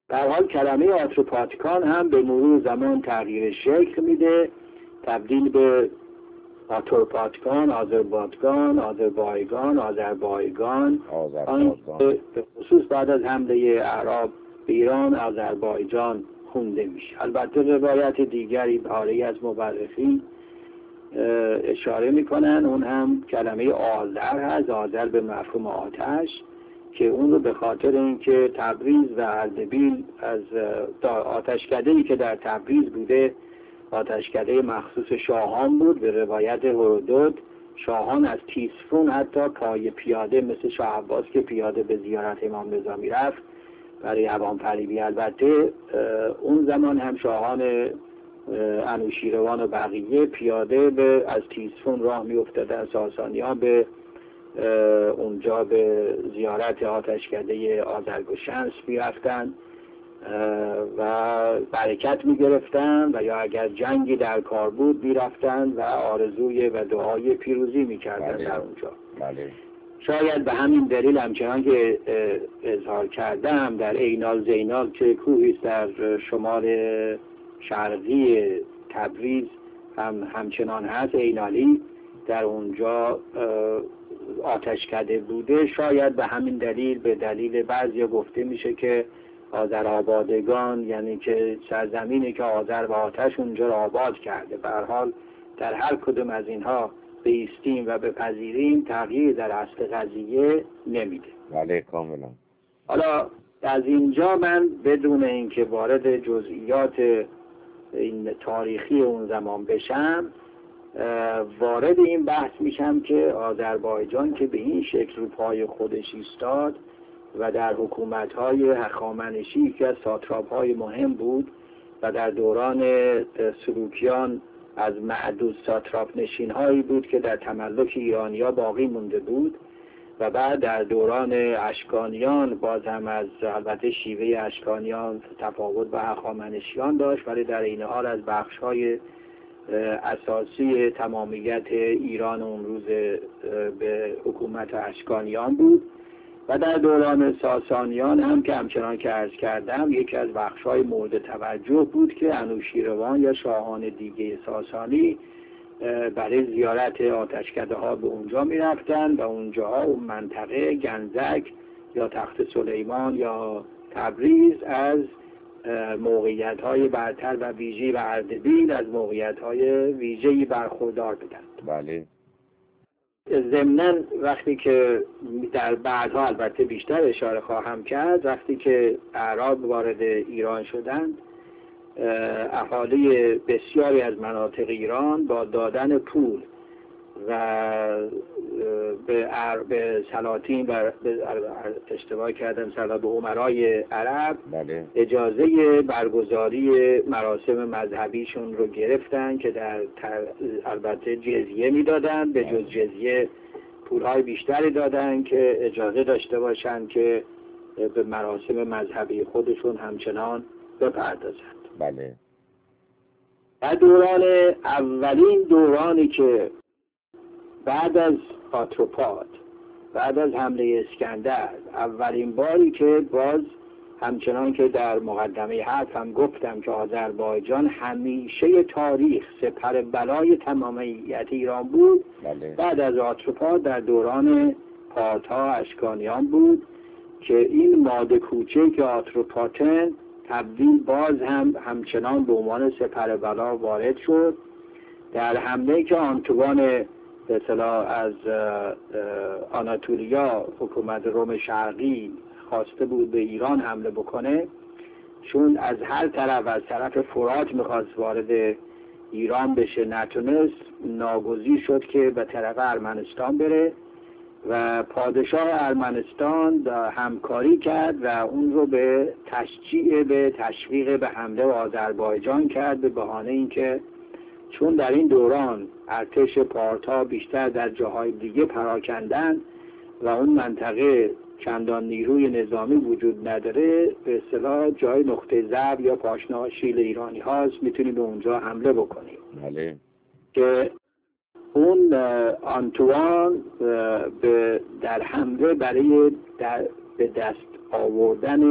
به هر حال کلمه آتروپاتیکان هم به مرور زمان تغییر شکل میده، تبدیل به آتروپاتیکان، آذربایجان، آذربایجان به خصوص بعد از حمله اعراب به ایران آذربایجان خونده میشه. البته روایت دیگری پاره از مورخین اشاره میکنن اون هم کلمه آذر هست، آذر به مفهوم آتش، که اون رو به خاطر اینکه تبریز و اردبیل از آتشکده‌ای که در تبریز بوده آتشکده مخصوص شاهان بود. به روایت هرودوت شاهان از تیسفون حتی پای پیاده مثل شاه عباس که پیاده به زیارت امام رضا میرفت برای عوام‌فریبی، البته اون زمان هم شاهان انوشیروان و بقیه پیاده از تیسفون راه میافتادن، ساسانیان به اونجا به زیارت آتشکده آذرگوشنس میرفتن و برکت میگرفتن و یا اگر جنگی در کار بود میرفتن و آرزوی و دعای پیروزی میکردن در اونجا. شاید به همین دلیل همچنان که اظهار کردم در اینال زینال که کوهی است در شمال شرقی تبریز همچنان هست، اینالی، در اونجا آتشکده بوده. شاید به همین دلیل، به دلیل بعضی گفته میشه که آذرآبادگان، یعنی که سرزمینی که آذر و آتش اونجا را آباد کرده. به هر حال در هر کدوم از اینها بایستیم و بپذیریم تغییر در اصل قضیه نمیده. بله کاملا. حالا از اینجا من بدون اینکه وارد جزئیات این تاریخی اون زمان بشم وارد این بحث میشم که آذربایجان که به این شکل رو پای خودش ایستاد و در حکومت‌های هخامنشی که از ساتراپ‌های مهم بود و در دوران سلوکیان از معدود ساتراپ نشین‌هایی بود که در تملک ایرانی‌ها باقی مونده بود و بعد در دوران اشکانیان باز هم از البته شیوه اشکانیان تفاوت با هخامنشیان داشت، ولی در این حال از بخش‌های اساسی تمامیت ایران اون روز به حکومت اشکانیان بود و در دوران ساسانیان هم که همچنان که عرض کردم یکی از بخش‌های مورد توجه بود که انوشیروان یا شاهان دیگه ساسانی برای زیارت آتشکده‌ها به اونجا می‌رفتن و اونجاها اون منطقه گنزک یا تخت سلیمان یا تبریز از موقعیت‌های برتر و ویژه‌ای و اردبیل از موقعیت‌های ویژه‌ای برخوردار بودند. بله. ضمناً وقتی که در بعدها البته بیشتر اشاره خواهم کرد، وقتی که اعراب وارد ایران شدند اهالی بسیاری از مناطق ایران با دادن پول و به سلاطین و اشتباه کردم به امرای عرب بله. اجازه برگزاری مراسم مذهبیشون رو گرفتن که در البته جزیه میدادن، به جز جزیه پولهای بیشتری دادن که اجازه داشته باشن که به مراسم مذهبی خودشون همچنان بپردازند. بله. در دوران اولین دورانی که بعد از آتروپات، بعد از حمله اسکندر، اولین باری که باز همچنان که در مقدمه حرف هم گفتم که آذربایجان همیشه تاریخ سپر بلای تمامیت ایران بود، بله. بعد از آتروپات در دوران پارتها اشکانیان بود که این ماده کوچک آتروپاتن تبدیل باز همچنان به عنوان سپر بلا وارد شد. در حمله که آنتوان به اصطلاح از آناتولیا حکومت روم شرقی خواسته بود به ایران حمله بکنه، چون از هر طرف، از طرف فرات میخواست وارد ایران بشه، نتونست، ناگزیر شد که به طرف ارمنستان بره و پادشاه ارمنستان همکاری کرد و اون رو به تشجیع، به تشویق به حمله به آذربایجان کرد به بهانه اینکه چون در این دوران ارتش پارتا بیشتر در جاهای دیگه پراکندن و اون منطقه چندان نیروی نظامی وجود نداره، به اصطلاح جای نقطه ضعف یا پاشنه شیل ایرانی هاست، میتونیم به اونجا حمله بکنیم. بله. که اون آنتوان در حمله برای به دست آوردن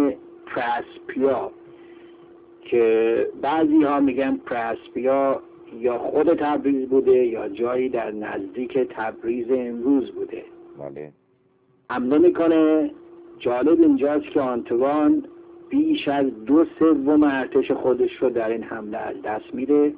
پرسپیا که بعضی ها میگن پرسپیا یا خود تبریز بوده یا جایی در نزدیک تبریز امروز بوده. بله. حمله میکنه. جالب اینجاست که آنتوان بیش از 2/3 ارتش خودش رو در این حمله از دست میده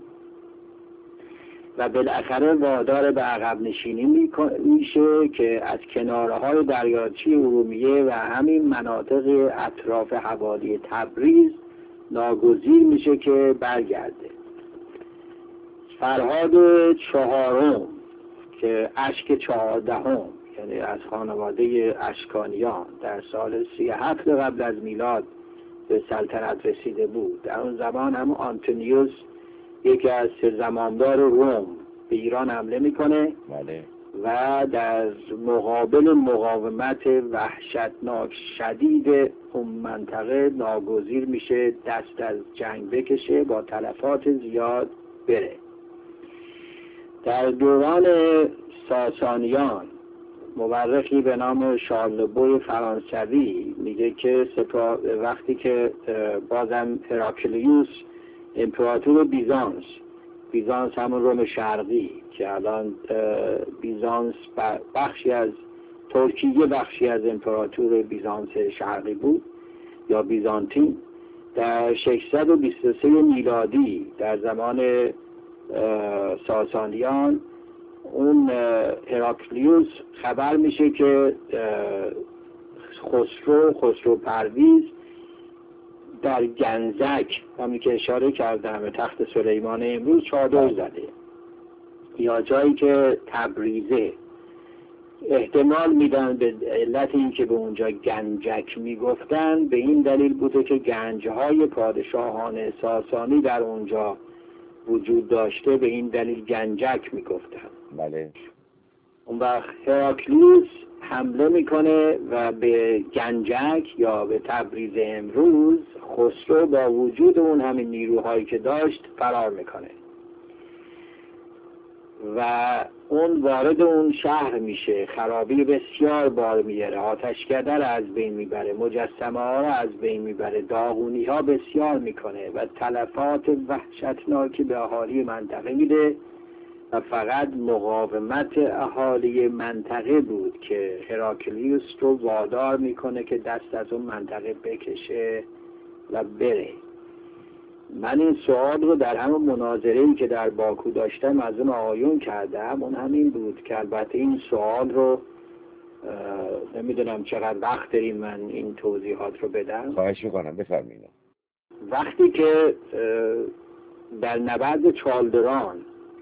و بالاخره وادار به عقب نشینی میشه که از کنارهای دریاچه ارومیه و همین مناطق اطراف حوالی تبریز ناگزیر میشه که برگرده. فرهاد چهارم که اشک 14 یعنی از خانواده اشکانیان در سال 37 قبل از میلاد به سلطنت رسیده بود. در اون زمان هم آنتونیوس یکی از 3 زمامدار روم به ایران حمله میکنه. بله. و در مقابل مقاومت وحشتناک شدید اون منطقه ناگزیر میشه دست از جنگ بکشه، با تلفات زیاد بره. در دوران ساسانیان مورخی به نام شارلبوی فرانسوی میگه که وقتی که بازم هراکلیوس امپراتور بیزانس همون روم شرقی که الان بیزانس بخشی از ترکیه بخشی از امپراتور بیزانس شرقی بود یا بیزانتین، در 623 میلادی در زمان ساسانیان اون هراکلیوس خبر میشه که خسرو پرویز در گنزک، همین که اشاره کردم به تخت سلیمان امروز، چادر زده، یا جایی که تبریزه. احتمال میدن به علت این که به اونجا گنجک میگفتن به این دلیل بوده که گنجهای پادشاهان ساسانی در اونجا وجود داشته، به این دلیل گنجک میگفتن. بله. اون وقت هراکلیوس حمله میکنه و به گنجک یا به تبریز امروز خسرو با وجود اون همین نیروهایی که داشت فرار میکنه و اون وارد اون شهر میشه، خرابی بسیار بار میاره، آتشکده را از بین میبره، مجسمه ها را از بین میبره، داغونی ها بسیار میکنه و تلفات وحشتناکی به اهالی منطقه میده و فقط مقاومت اهالی منطقه بود که هراکلیوس رو وادار میکنه که دست از اون منطقه بکشه و بره. من این سوال رو در همون مناظره‌ای که در باکو داشتم از اون آقایون کردم، اون همین بود که البته این سوال رو نمیدونم چقدر وقت داریم من این توضیحات رو بدم. خواهش میکنم بفرمایید. وقتی که در نبرد چالدران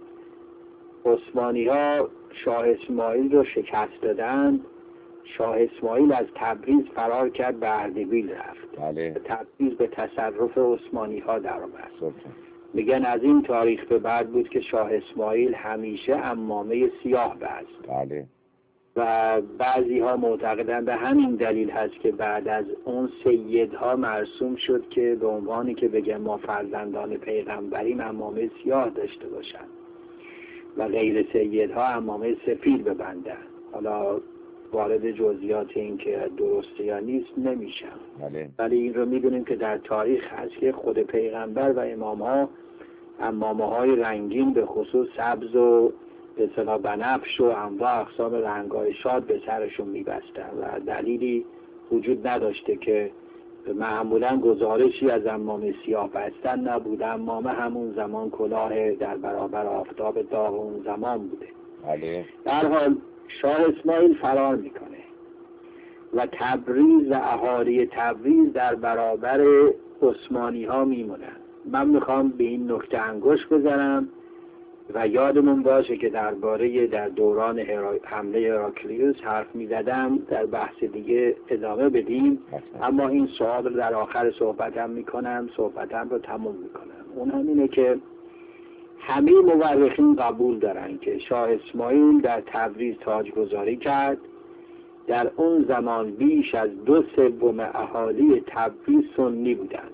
عثمانی ها شاه اسماعیل رو شکست دادند، شاه اسماعیل از تبریز فرار کرد به اردبیل رفت. بله. تبریز به تصرف عثمانی ها در آمد. سلطان. میگن از این تاریخ به بعد بود که شاه اسماعیل همیشه عمامه سیاه بست. بله. و بعضی ها معتقدن به همین دلیل هست که بعد از اون سیدها مرسوم شد که به عنوانی که بگن ما فرزندان پیغمبریم عمامه سیاه داشته باشن و غیر سیدها عمامه سفید ببندن. حالا وارد جزئیات این که درسته یا نیست نمیشم. بله. ولی این رو میدونیم که در تاریخ هست که خود پیغمبر و امام ها عمامه های رنگین به خصوص سبز و به اصطلاح بنفش و انواع اقسام رنگ‌های شاد به سرشون میبستن و دلیلی وجود نداشته که معمولا گزارشی از عمامه سیاه بستن نبوده. عمامه همون زمان کلاه در برابر آفتاب داغ اون زمان بوده. بله. در حال شاه اسماعیل فرار میکنه و تبریز و اهالی تبریز در برابر عثمانی ها میمونن. من میخوام به این نکته انگشت بزنم و یادمون باشه که در دوران حمله هراکلیوس حرف میزدم، در بحث دیگه ادامه بدیم. اما این سوال رو در آخر صحبتم رو تموم میکنم. اون همینه که همه مورخین قبول دارن که شاه اسماعیل در تبریز تاجگذاری کرد. در اون زمان بیش از 2/3 اهالی تبریز سنی بودند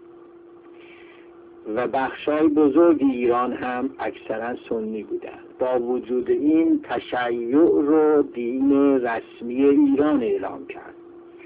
و بخشای بزرگ ایران هم اکثرا سنی بودند. با وجود این تشیع رو دین رسمی ایران اعلام کرد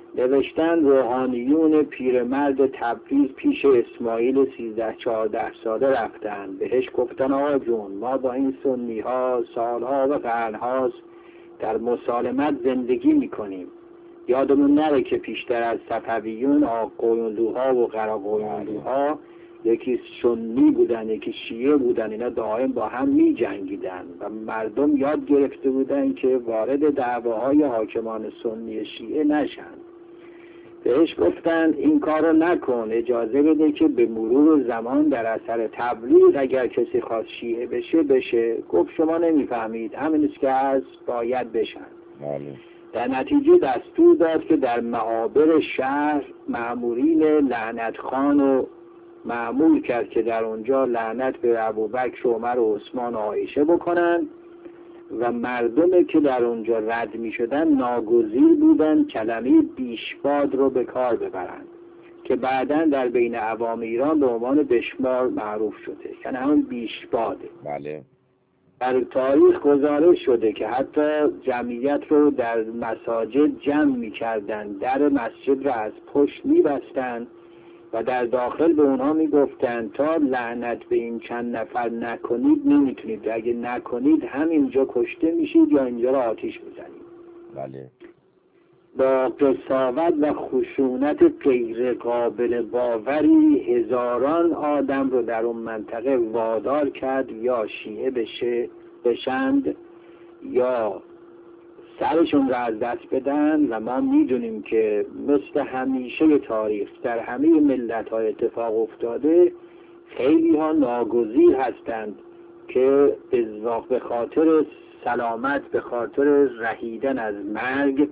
نوشتن روحانیون پیرمرد تبریز پیش اسماعیل 13-14 ساله رفتن، بهش گفتن آقا جون ما با این سنی ها سالها و قرنهاست در مسالمت زندگی میکنیم، یادمون نره که پیشتر از صفویون آقایونلوها و قراقایونلوها یکی سنی بودن یکی شیعه بودن، اینا دائم با هم می جنگیدن و مردم یاد گرفته بودن که وارد دعواهای حاکمان سنی شیعه نشن. بهش گفتن این کارو نکن، اجازه بده که به مرور زمان در اثر تبلیغ اگر کسی خواست شیعه بشه. گفت شما نمیفهمید، همینیست که هست باید بشن. در نتیجه دستور داد که در معابر شهر مأمورین لعنت خان و معمول کرد که در اونجا لعنت به ابوبکر و عمر و عثمان و عایشه بکنن و مردمی که در اونجا رد می شدن ناگزیر بودن کلمه بیشباد رو به کار ببرند که بعداً در بین عوام ایران به عنوان بشمار معروف شده، یعنی همون بیشباده. بله. در تاریخ گزارش شده که حتی جمعیت رو در مساجد جمع می کردن، در مسجد رو از پشت می بستن و در داخل به اونها می گفتن تا لعنت به این چند نفر نکنید نمیتونید، اگه نکنید همینجا کشته میشید یا اینجا رو آتیش میزنید. بله. با قساوت و خشونت غیر قابل باوری هزاران آدم رو در اون منطقه وادار کرد یا شیعه بشند یا سرشون رو از دست بدن. و ما میدونیم که مثل همیشه تاریخ در همه ملت‌ها اتفاق افتاده، خیلی ها ناگزیر هستند که به خاطر سلامت، به خاطر رهیدن از مرگ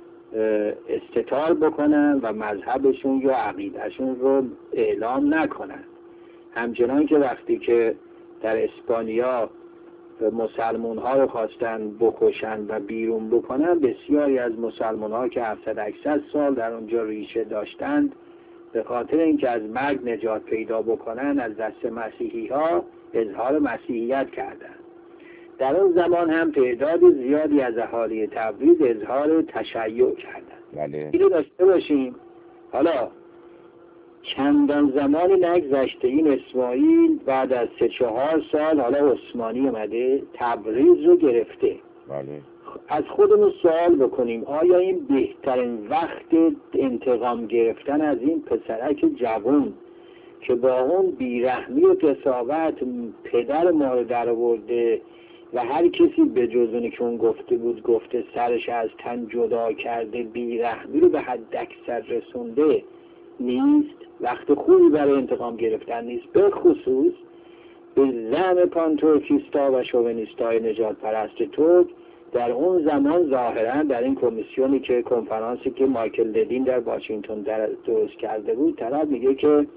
استتار بکنن و مذهبشون یا عقیدهشون رو اعلام نکنن. همچنان که وقتی که در اسپانیا مسلمان ها رو خواستن بکشن و بیرون بکنن، بسیاری از مسلمان ها که 700-800 سال در اونجا ریشه داشتند به خاطر اینکه از مرگ نجات پیدا بکنن از دست مسیحی ها اظهار مسیحیت کردند. در اون زمان هم تعداد زیادی از اهالی تبریز اظهار تشیع کردند. بله. اینو داشته باشیم. حالا چندان زمانی نگذشته این اسماعیل بعد از 3-4 سال حالا عثمانی اومده تبریز رو گرفته. بله. از خودمون سوال بکنیم آیا این بهترین وقت انتقام گرفتن از این پسرک جوان که با اون بیرحمی و قساوت پدر ما رو در آورده و هر کسی به جز اونی که اون گفته سرش از تن جدا کرده، بیرحمی رو به حد اکثر رسونده نیست؟ وقت خوبی برای انتقام گرفتن نیست، به خصوص به زعم پانتورکیستا و شوونیستای نجات پرست ترک. در اون زمان ظاهرا در این کمیسیونی که کنفرانسی که مایکل لدین در واشنگتن درست کرده بود، طرف میگه که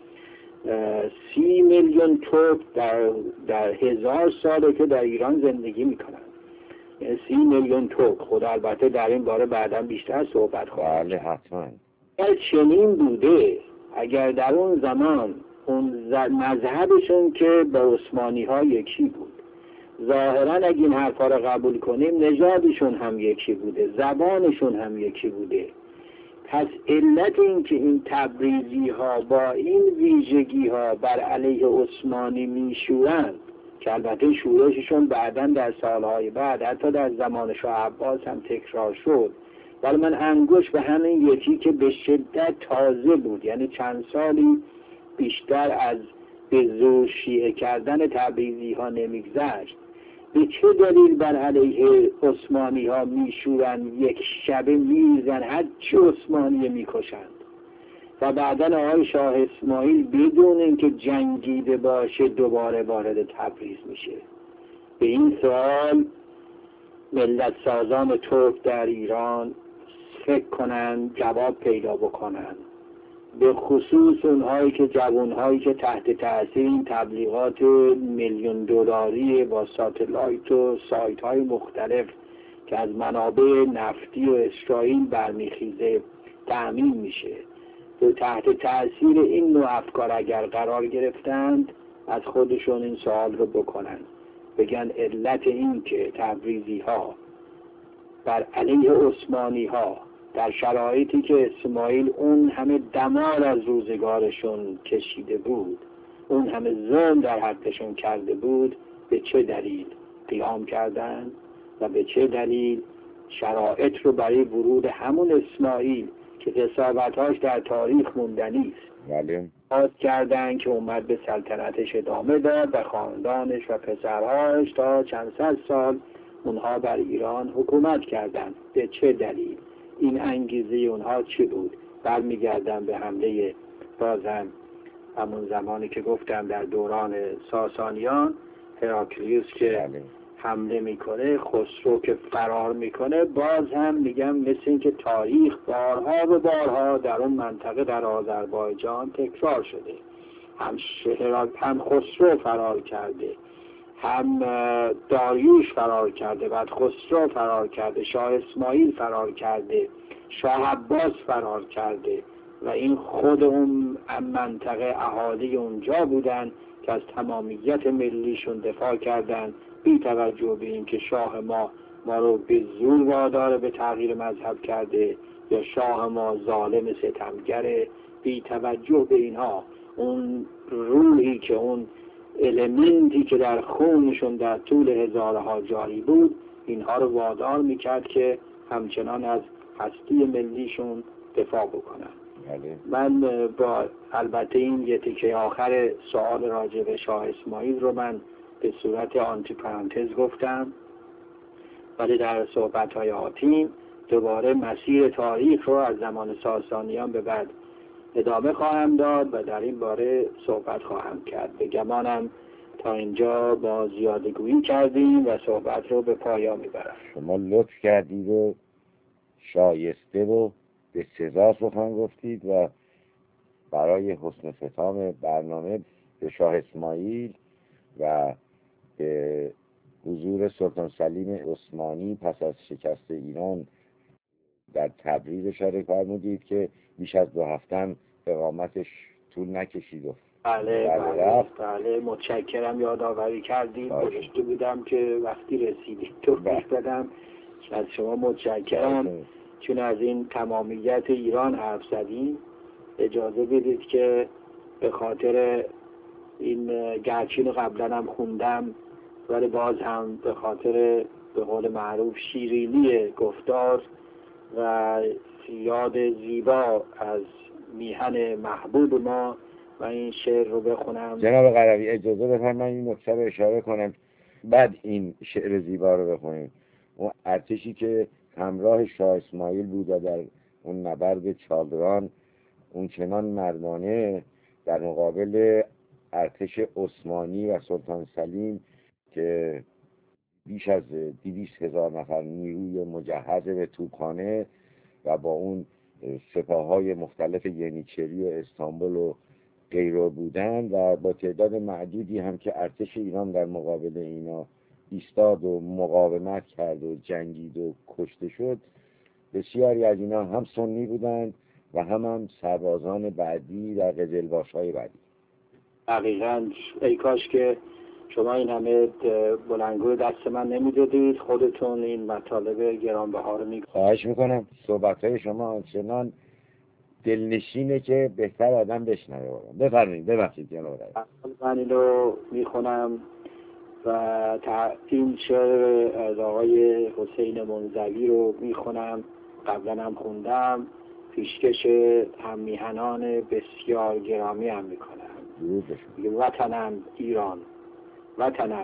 30 میلیون ترک در 1000 ساله که در ایران زندگی میکنن، یعنی 30 میلیون ترک. خدا البته در این باره بعدا بیشتر صحبت خواهد. بله حتما. اگر چنین بوده، اگر در اون زمان اون مذهبشون که با عثمانی ها یکی بود، ظاهرا اگه این حرفا رو قبول کنیم نژادشون هم یکی بوده، زبانشون هم یکی بوده، پس علت این که این تبریزی ها با این ویژگی ها بر علیه عثمانی میشورند، که البته شورششون بعداً در سالهای بعد حتی در زمان شاه عباس هم تکرار شد، ولی من انگوش به همین یکی که به شدت تازه بود، یعنی چند سالی بیشتر از به زور شیعه کردن تبریزی ها نمیگذشت، به چه دلیل بر علیه عثمانی ها میشورن، یک شبه میریزن، هر چه عثمانی میکشند و بعدن آقای شاه اسماعیل بدون اینکه جنگیده باشه دوباره وارد تبریز میشه. به این سوال ملت سازان ترک در ایران فکر کنن، جواب پیدا بکنن، به خصوص اونهایی که جوانهایی که تحت تاثیر این تبلیغات میلیون دلاری با ساتلایت و سایت های مختلف که از منابع نفتی و اسرائیل برمیخیزه تأمین میشه، به تحت تاثیر این نوع افکار اگر قرار گرفتند، از خودشون این سوال رو بکنن، بگن علت این که تبریزی ها بر علیه عثمانی ها در شرایطی که اسماعیل اون همه دمار از روزگارشون کشیده بود، اون همه ظلم در حقشون کرده بود، به چه دلیل قیام کردن و به چه دلیل شرایط رو برای ورود همون اسماعیل که قساوت‌هاش در تاریخ موندنی است باز کردن که اومد به سلطنتش ادامه داد و خاندانش و پسرهاش تا چند صد سال اونها بر ایران حکومت کردند. به چه دلیل؟ این انگیزه اونها چی بود؟ برمیگردن به حمله بازم همون زمانی که گفتم در دوران ساسانیان، هراکلیوس که حمله میکنه، خسرو که فرار میکنه، باز هم میگم مثل این که تاریخ بارها و بارها در اون منطقه در آذربایجان تکرار شده. هم خسرو فرار کرده، هم داریوش فرار کرده، بعد خسرو فرار کرده، شاه اسماعیل فرار کرده، شاه عباس فرار کرده و این خود اون منطقه اهالی اونجا بودن که از تمامیت ملیشون دفاع کردن، بی توجه به این که شاه ما رو به زور وادار به تغییر مذهب کرده یا شاه ما ظالم ستمگره. بی توجه به اینها اون روحی که اون المنتی که در خونشون در طول هزارها جاری بود اینها رو وادار میکرد که همچنان از هستی ملیشون دفاع بکنن. من با البته این یه تیکه آخر سوال راجع به شاه اسماعیل رو من به صورت آنتی پرانتز گفتم، ولی در صحبت‌های آتیم دوباره مسیر تاریخ رو از زمان ساسانیان به بعد ادامه خواهم داد و در این باره صحبت خواهم کرد. به گمانم تا اینجا با زیادگویی کردیم و صحبت رو به پایان میبرم. شما لطف کردید و شایسته و به سزا سخن گفتید و برای حسن ختام برنامه به شاه اسماعیل و به حضور سلطان سلیم عثمانی پس از شکست ایران در تبریز اشاره فرمودید که بیش از 2 هفته اقامتش طول نکشید و بله متشکرم، یادآوری کردید. گذاشته بودم که وقتی رسیدید توضیح بدم. از شما متشکرم. چون از این تمامیت ایران حرف زدیم، اجازه بدید که به خاطر این گرچین قبلا هم خوندم ولی باز هم به خاطر به قول معروف شیرینی گفتار و یاد زیبا از میهن محبوب ما و این شعر رو بخونم. جناب قروی اجازه بفرمایید این نکته رو اشاره کنم بعد این شعر زیبا رو بخونیم. اون ارتشی که همراه شاه اسماعیل بود و در اون نبرد چادران اون چنان مردانه در مقابل ارتش عثمانی و سلطان سلیم که بیش از 200,000 نفر نیروی مجهز به توپخانه و با اون سپاه‌های مختلف ینیچری و استانبول و غیره بودن و با تعداد معدودی هم که ارتش ایران در مقابل اینا ایستاد و مقاومت کرد و جنگید و کشته شد. بسیاری از اینا هم سنی بودند و هم سربازان بعدی در قزلباش‌های بعدی. دقیقاً. ای کاش که شما این همه بلندگوی دست من نمیدادید، خودتون این مطالب گرانبها رو میگفتید. خواهش میکنم. صحبت‌های شما آنچنان دلنشینه که بهتر آدم بشنوه. بفرمایید. ببخشید جناب. من اینو میخونم و این شعر از آقای حسین منزوی رو میخونم، قبلا هم خوندم، پیشکش هم میهنان بسیار گرامی هم میکنم. وطنم ایران، وطنم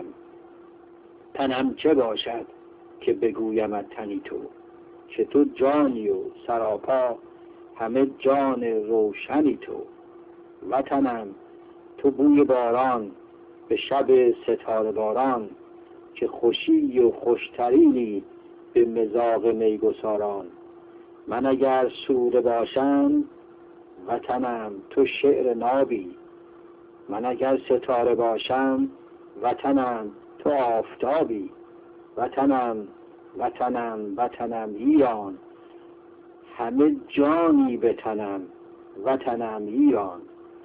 تنم چه باشد که بگویمت تنی تو، که تو جانی و سراپا همه جان روشنی تو. وطنم تو بوی باران به شب ستاره باران، که خوشی و خوشترینی به مذاق میگساران. من اگر سوده باشم وطنم تو شعر نابی، من اگر ستاره باشم وطنم تو آفتابی. وطنم وطنم وطنم ایران، همه جانی به تنم وطنم ایران.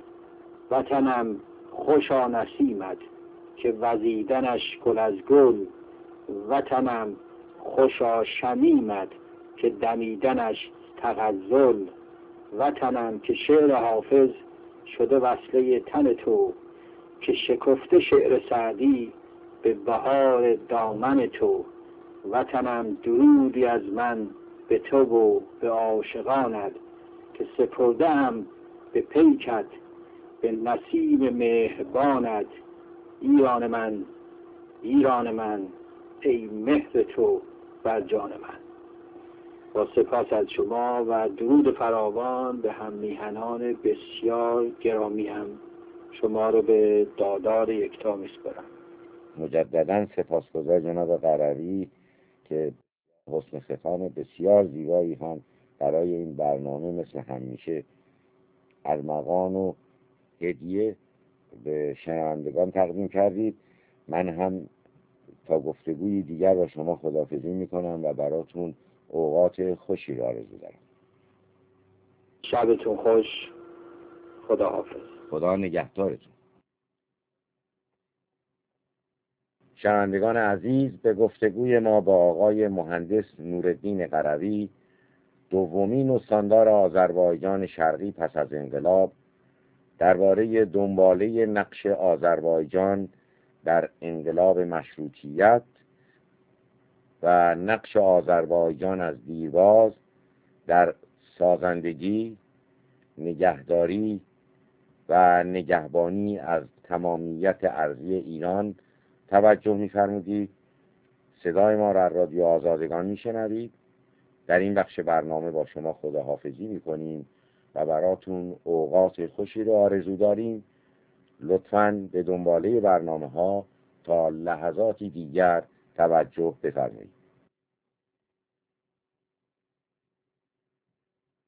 وطنم خوشا نسیمت که وزیدنش گل از گل، وطنم خوشا شمیمت که دمیدنش تغزل. وطنم که شعر حافظ شده وصله تن تو، که شکفته شعر سعدی به بهار دامن تو. وطنم درودی از من به تو و به عاشقانت، که سپرده‌ام به پیکت به نسیم مهربانت. ایران من، ایران من، ای مهر تو بر جان من. با سپاس از شما و درود فراوان به هم میهنان بسیار گرامی هم شما رو به دادار یکتا میسپارم. مجددا سپاسگزار جناب قروی که حسن ختام بسیار زیبایی هم برای این برنامه مثل همیشه ارمغان و هدیه به شنوندگان تقدیم کردید. من هم تا گفتگوی دیگر با شما خداحافظی میکنم و براتون اوقات خوشی را آرزو دارم. شبتون خوش. خداحافظ. خدا نگهدارتون. شنوندگان عزیز، به گفتگوی ما با آقای مهندس نورالدین قروی، دومین استاندار آذربایجان شرقی پس از انقلاب، درباره دنباله نقش آذربایجان در انقلاب مشروطیت و نقش آذربایجان از دیرباز در سازندگی، نگهداری و نگهبانی از تمامیت ارضی ایران توجه می‌فرمودید. صدای ما را رادیو آزادگان میشنوید. در این بخش برنامه با شما خداحافظی میکنیم و براتون اوقات خوشی رو آرزو داریم. لطفاً به دنباله برنامه ها تا لحظاتی دیگر توجه بفرمایید.